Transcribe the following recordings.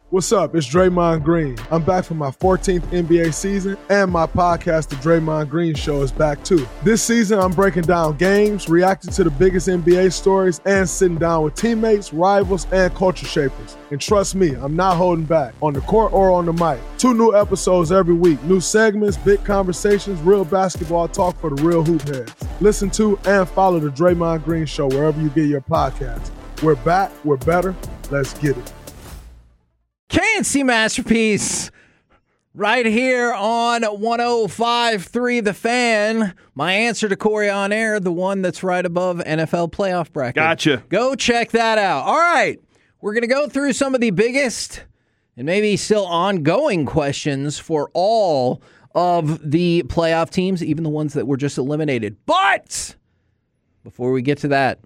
What's up? It's Draymond Green. I'm back for my 14th NBA season, and my podcast, The Draymond Green Show, is back too. This season, I'm breaking down games, reacting to the biggest NBA stories, and sitting down with teammates, rivals, and culture shapers. And trust me, I'm not holding back, on the court or on the mic. 2 new episodes every week, new segments, big conversations, real basketball talk for the real hoop heads. Listen to and follow The Draymond Green Show wherever you get your podcasts. We're back, we're better, let's get it. KNC Masterpiece right here on 105.3 The Fan. My answer to Corey on air, the one that's right above NFL playoff bracket. Gotcha. Go check that out. All right. We're going to go through some of the biggest and maybe still ongoing questions for all of the playoff teams, even the ones that were just eliminated. But before we get to that,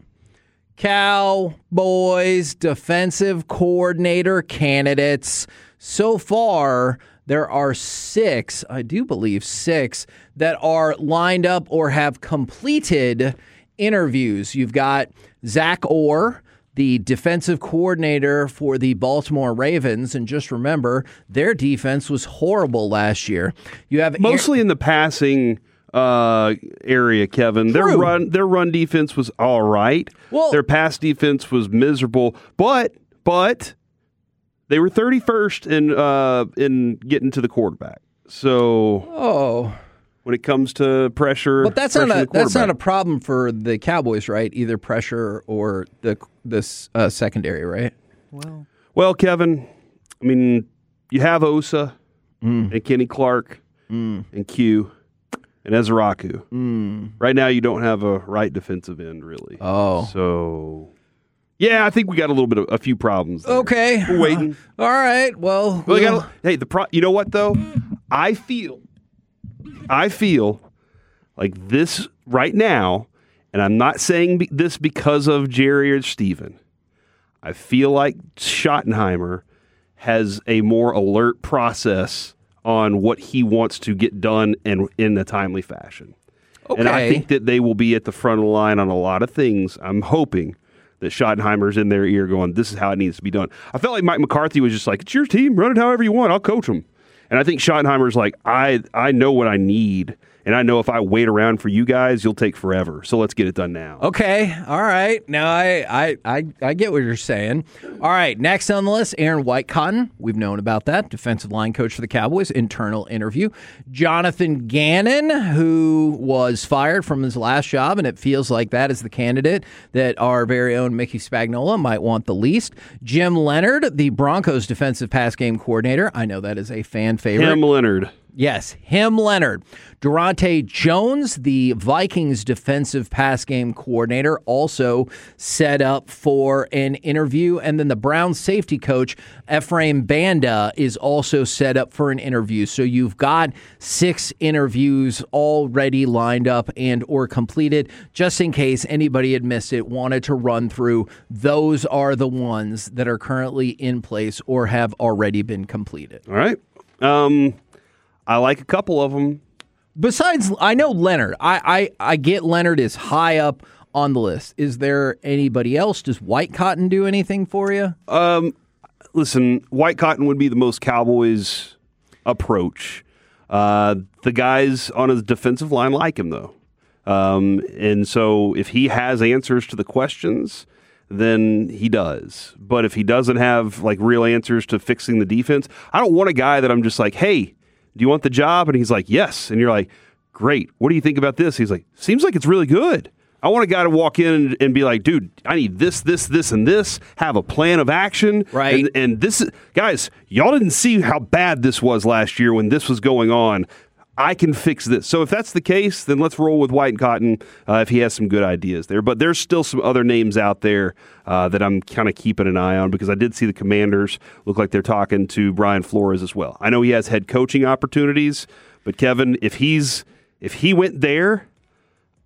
Cowboys defensive coordinator candidates. So far, there are 6, I do believe 6, that are lined up or have completed interviews. You've got Zach Orr, the defensive coordinator for the Baltimore Ravens. And just remember, their defense was horrible last year. You have mostly in the passing area, Kevin. True. Their run defense was all right. Well, their pass defense was miserable, but they were 31st in getting to the quarterback. So when it comes to pressure, but that's not a problem for the Cowboys, right? Either pressure or this secondary, right? Well, Kevin, I mean, you have Osa and Kenny Clark and Q. And Ezraku. Right now, you don't have a right defensive end, really. Oh. So, yeah, I think we got a few problems there. Okay. We're waiting. All right. Well, you know what, though? I feel like this right now, and I'm not saying this because of Jerry or Steven. I feel like Schottenheimer has a more alert process on what he wants to get done and in a timely fashion. Okay. And I think that they will be at the front of the line on a lot of things. I'm hoping that Schottenheimer's in their ear going, this is how it needs to be done. I felt like Mike McCarthy was just like, it's your team, run it however you want, I'll coach them. And I think Schottenheimer's like, I know what I need, and I know if I wait around for you guys, you'll take forever. So let's get it done now. Okay. All right. Now I get what you're saying. All right. Next on the list, Aaron Whitecotton. We've known about that. Defensive line coach for the Cowboys. Internal interview. Jonathan Gannon, who was fired from his last job, and it feels like that is the candidate that our very own Mickey Spagnola might want the least. Jim Leonard, the Broncos defensive pass game coordinator. I know that is a fan favorite. Jim Leonard. Yes, him, Leonard. Durante Jones, the Vikings defensive pass game coordinator, also set up for an interview. And then the Browns safety coach, Ephraim Banda, is also set up for an interview. So you've got 6 interviews already lined up and or completed. Just in case anybody had missed it, wanted to run through, those are the ones that are currently in place or have already been completed. All right. I like a couple of them. Besides, I know Leonard. I get Leonard is high up on the list. Is there anybody else? Does Whitecotton do anything for you? Listen, Whitecotton would be the most Cowboys approach. The guys on his defensive line like him, though. And so if he has answers to the questions, then he does. But if he doesn't have like real answers to fixing the defense, I don't want a guy that I'm just like, hey, do you want the job? And he's like, yes. And you're like, great. What do you think about this? He's like, seems like it's really good. I want a guy to walk in and be like, dude, I need this, and this, have a plan of action. Right. And this is, guys, y'all didn't see how bad this was last year when this was going on. I can fix this. So if that's the case, then let's roll with Whitecotton if he has some good ideas there. But there's still some other names out there that I'm kind of keeping an eye on because I did see the Commanders look like they're talking to Brian Flores as well. I know he has head coaching opportunities, but Kevin, if he went there,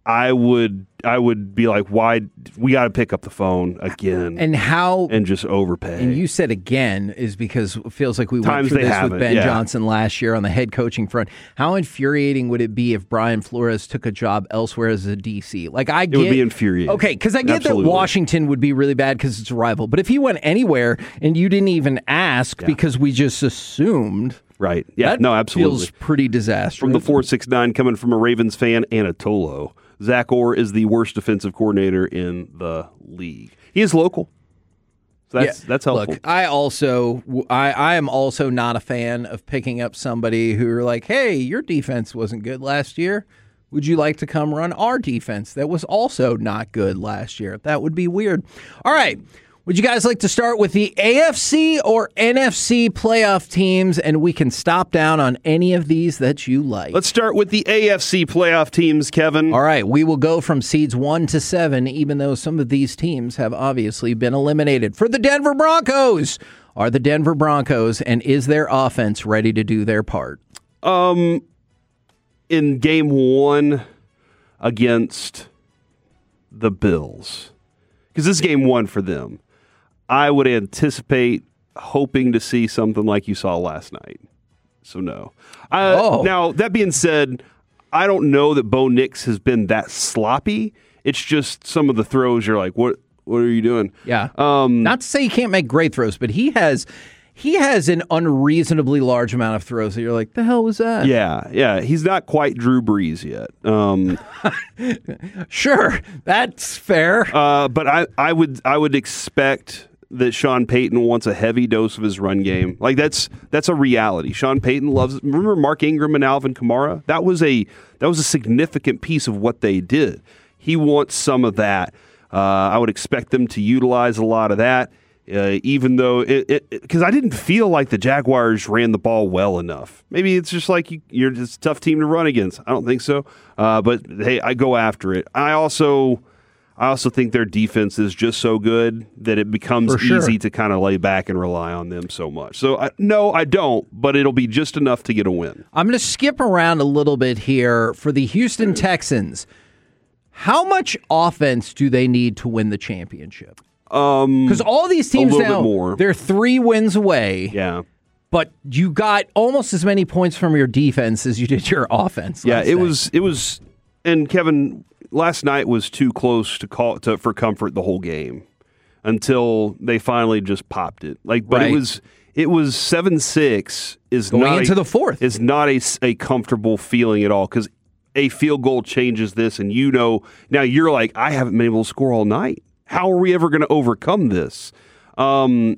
I would be like, why we got to pick up the phone again and just overpay. And you said again is because it feels like we Times went through they this with haven't, Ben yeah. Johnson last year on the head coaching front. How infuriating would it be if Brian Flores took a job elsewhere as a DC? Like it would be infuriating. Okay, because I get Absolutely. that Washington would be really bad because it's a rival. But if he went anywhere and you didn't even ask because we just assumed. Right. Yeah. That no, absolutely. Feels pretty disastrous. From the 469 coming from a Ravens fan, Anatolo. Zach Orr is the worst defensive coordinator in the league. He is local. So that's helpful. Look, I am also not a fan of picking up somebody who are like, hey, your defense wasn't good last year. Would you like to come run our defense that was also not good last year? That would be weird. All right. Would you guys like to start with the AFC or NFC playoff teams, and we can stop down on any of these that you like? Let's start with the AFC playoff teams, Kevin. All right, we will go from seeds 1 to 7, even though some of these teams have obviously been eliminated. For the Denver Broncos, are the Denver Broncos, and is their offense ready to do their part? In game 1 against the Bills, because this is game 1 for them, I would anticipate hoping to see something like you saw last night. So no. Now, that being said, I don't know that Bo Nix has been that sloppy. It's just some of the throws you're like, what are you doing? Yeah. Not to say he can't make great throws, but he has an unreasonably large amount of throws that you're like, the hell was that? Yeah. He's not quite Drew Brees yet. Sure, that's fair. But I would expect that Sean Payton wants a heavy dose of his run game. Like that's a reality. Sean Payton loves. Remember Mark Ingram and Alvin Kamara? That was a significant piece of what they did. He wants some of that. I would expect them to utilize a lot of that. Even though because I didn't feel like the Jaguars ran the ball well enough. Maybe it's just like you're just a tough team to run against. I don't think so. But hey, I go after it. I also think their defense is just so good that it becomes easy to kind of lay back and rely on them so much. So no, I don't. But it'll be just enough to get a win. I'm going to skip around a little bit here for the Houston Texans. How much offense do they need to win the championship? Because all these teams now, they're 3 wins away. Yeah. But you got almost as many points from your defense as you did your offense. Yeah, it was. And Kevin, last night was too close to call for comfort the whole game until they finally just popped it. But right. it was 7-6 is going not into the fourth. Is not a comfortable feeling at all because a field goal changes this, and now you're like, I haven't been able to score all night. How are we ever going to overcome this? I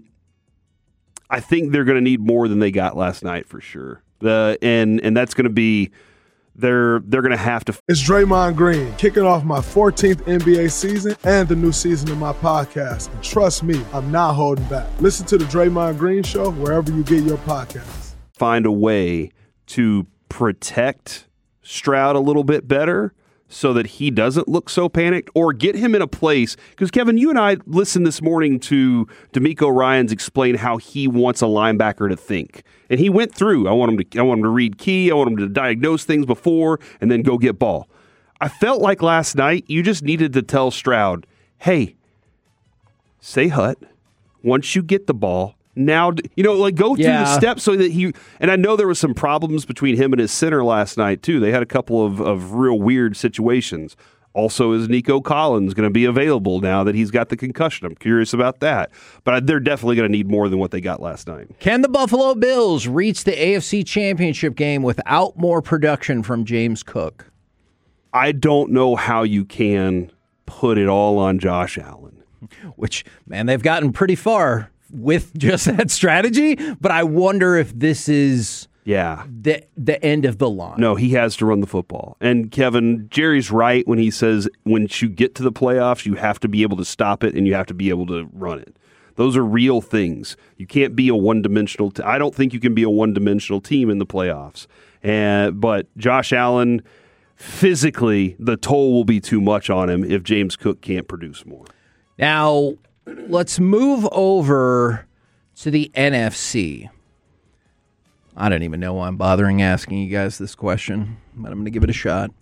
think they're going to need more than they got last night for sure. And that's going to be they're going to have to. It's Draymond Green kicking off my 14th NBA season and the new season of my podcast. And trust me, I'm not holding back. Listen to the Draymond Green Show wherever you get your podcasts. Find a way to protect Stroud a little bit better, so that he doesn't look so panicked, or get him in a place. Because, Kevin, you and I listened this morning to D'Amico Ryans explain how he wants a linebacker to think. And he went through, I want him to read key, I want him to diagnose things before, and then go get ball. I felt like last night you just needed to tell Stroud, hey, say hut. Once you get the ball, now, go through the steps so that he, and I know there was some problems between him and his center last night, too. They had a couple of real weird situations. Also, is Nico Collins going to be available now that he's got the concussion? I'm curious about that. But they're definitely going to need more than what they got last night. Can the Buffalo Bills reach the AFC Championship game without more production from James Cook? I don't know how you can put it all on Josh Allen. Which, man, they've gotten pretty far with just that strategy, but I wonder if this is the end of the line. No, he has to run the football. And Kevin, Jerry's right when he says once you get to the playoffs, you have to be able to stop it and you have to be able to run it. Those are real things. You can't be a one-dimensional I don't think you can be a one-dimensional team in the playoffs. But Josh Allen, physically, the toll will be too much on him if James Cook can't produce more. Now, let's move over to the NFC. I don't even know why I'm bothering asking you guys this question, but I'm going to give it a shot.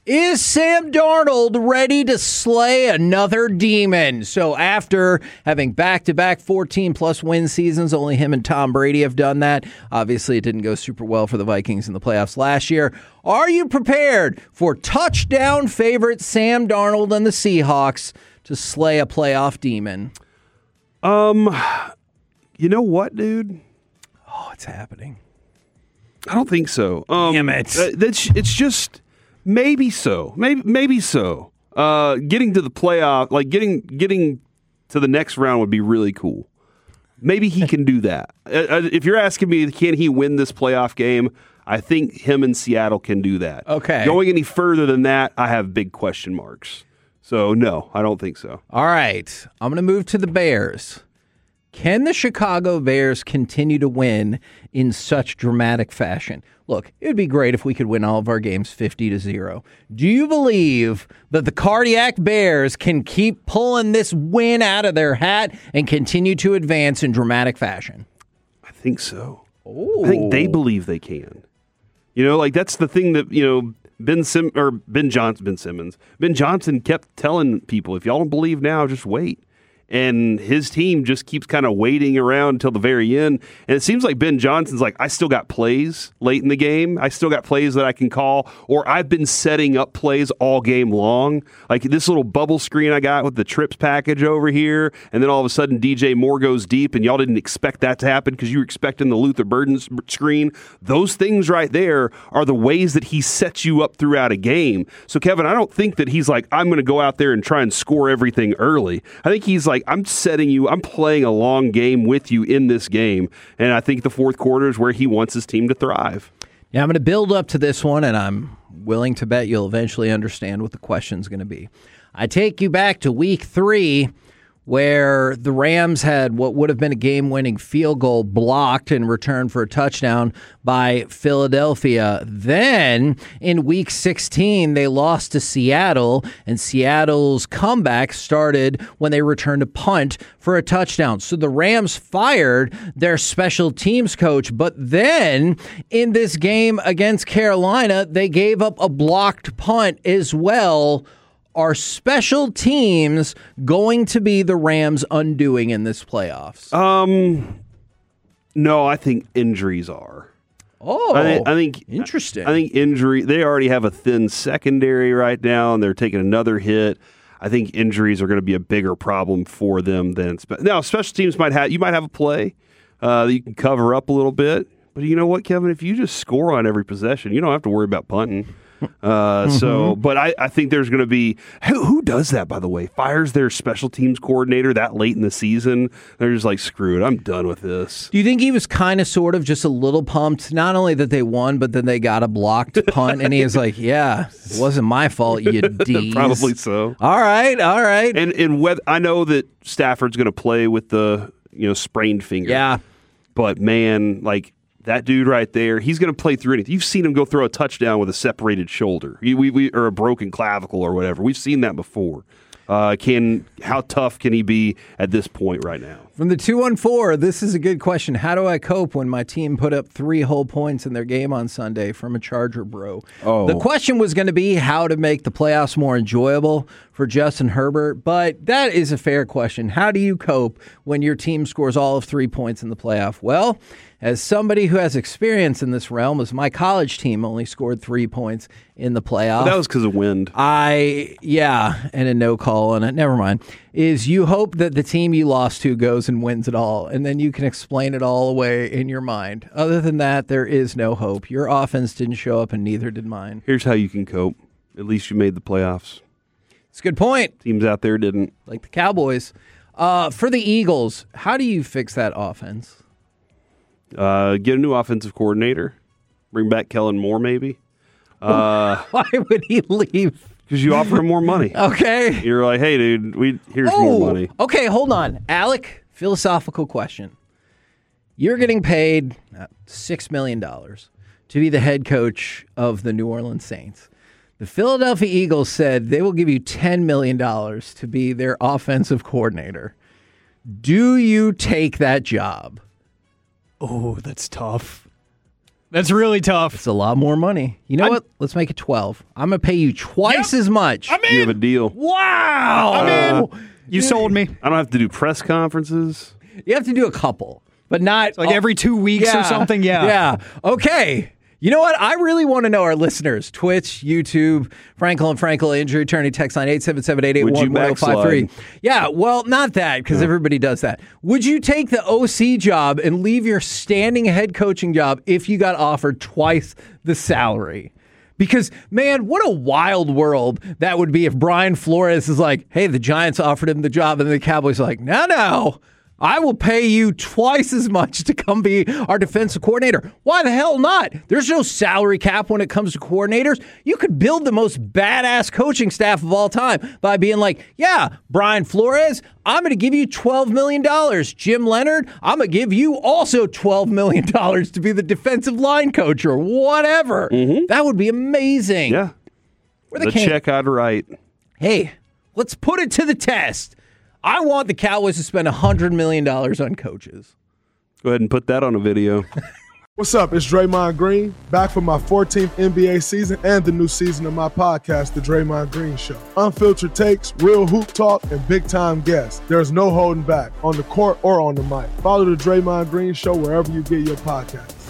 Is Sam Darnold ready to slay another demon? So after having back-to-back 14-plus win seasons, only him and Tom Brady have done that. Obviously, it didn't go super well for the Vikings in the playoffs last year. Are you prepared for touchdown favorite Sam Darnold and the Seahawks to slay a playoff demon? You know what, dude? Oh, it's happening. I don't think so. Damn it. It's just... Maybe so. Maybe so. Getting to the playoff, like getting to the next round would be really cool. Maybe he can do that. If you're asking me, can he win this playoff game? I think him and Seattle can do that. Okay. Going any further than that, I have big question marks. So, no, I don't think so. All right. I'm going to move to the Bears. Can the Chicago Bears continue to win in such dramatic fashion? Look, it would be great if we could win all of our games 50-0. Do you believe that the Cardiac Bears can keep pulling this win out of their hat and continue to advance in dramatic fashion? I think so. Ooh. I think they believe they can. You know, like that's the thing that, Ben Johnson kept telling people, if y'all don't believe now, just wait. And his team just keeps kind of waiting around until the very end. And it seems like Ben Johnson's like, I still got plays late in the game. I still got plays that I can call. Or I've been setting up plays all game long. Like this little bubble screen I got with the trips package over here. And then all of a sudden DJ Moore goes deep and y'all didn't expect that to happen because you were expecting the Luther Burden screen. Those things right there are the ways that he sets you up throughout a game. So, Kevin, I don't think that he's like, I'm going to go out there and try and score everything early. I think he's like, I'm playing a long game with you in this game. And I think the fourth quarter is where he wants his team to thrive. Yeah, I'm going to build up to this one, and I'm willing to bet you'll eventually understand what the question's going to be. I take you back to week 3, where the Rams had what would have been a game-winning field goal blocked in return for a touchdown by Philadelphia. Then, in Week 16, they lost to Seattle, and Seattle's comeback started when they returned to punt for a touchdown. So the Rams fired their special teams coach, but then, in this game against Carolina, they gave up a blocked punt as well. Are special teams going to be the Rams' undoing in this playoffs? No, I think injuries are. Oh, I think interesting. I think injury. They already have a thin secondary right now, and they're taking another hit. I think injuries are going to be a bigger problem for them than now. Special teams might have a play that you can cover up a little bit, but you know what, Kevin? If you just score on every possession, you don't have to worry about punting. But I think there's going to be who does that, by the way, fires their special teams coordinator that late in the season. They're just like, screw it, I'm done with this. Do you think he was kind of sort of just a little pumped, not only that they won, but then they got a blocked punt, and he was like, yeah, it wasn't my fault, you D's. Probably so. All right. And whether, I know that Stafford's going to play with the sprained finger. Yeah. But man, like, that dude right there, he's going to play through anything. You've seen him go throw a touchdown with a separated shoulder, or a broken clavicle or whatever. We've seen that before. How tough can he be at this point right now? From the 214, this is a good question. How do I cope when my team put up 3 whole points in their game on Sunday from a Charger bro? Oh. The question was going to be how to make the playoffs more enjoyable for Justin Herbert, but that is a fair question. How do you cope when your team scores all of 3 points in the playoff? Well, as somebody who has experience in this realm, as my college team only scored 3 points in the playoff. But that was because of wind. And a no call on it. Never mind. Is you hope that the team you lost to goes and wins it all, and then you can explain it all away in your mind. Other than that, there is no hope. Your offense didn't show up, and neither did mine. Here's how you can cope. At least you made the playoffs. It's a good point. Teams out there didn't. Like the Cowboys. For the Eagles, how do you fix that offense? Get a new offensive coordinator. Bring back Kellen Moore, maybe. Why would he leave? Because you offer him more money. Okay. You're like, hey, dude, here's more money. Okay, hold on. Alec, philosophical question. You're getting paid $6 million to be the head coach of the New Orleans Saints. The Philadelphia Eagles said they will give you $10 million to be their offensive coordinator. Do you take that job? Oh, that's tough. That's really tough. It's a lot more money. You know what? Let's make it 12. I'm going to pay you twice as much. I'm in. You have a deal. Wow. I'm in. You sold me. I don't have to do press conferences. You have to do a couple, but not Like every 2 weeks or something. Yeah. Yeah. Okay. You know what? I really want to know our listeners. Twitch, YouTube, Frankel and Frankel injury attorney text line 877-881-1053. Yeah, well, not that, because everybody does that. Would you take the OC job and leave your standing head coaching job if you got offered twice the salary? Because, man, what a wild world that would be if Brian Flores is like, hey, the Giants offered him the job, and the Cowboys are like, no. I will pay you twice as much to come be our defensive coordinator. Why the hell not? There's no salary cap when it comes to coordinators. You could build the most badass coaching staff of all time by being like, yeah, Brian Flores, I'm going to give you $12 million. Jim Leonard, I'm going to give you also $12 million to be the defensive line coach or whatever. Mm-hmm. That would be amazing. Yeah. The check I'd write. Hey, let's put it to the test. I want the Cowboys to spend $100 million on coaches. Go ahead and put that on a video. What's up? It's Draymond Green, back for my 14th NBA season and the new season of my podcast, The Draymond Green Show. Unfiltered takes, real hoop talk, and big-time guests. There's no holding back, on the court or on the mic. Follow The Draymond Green Show wherever you get your podcasts.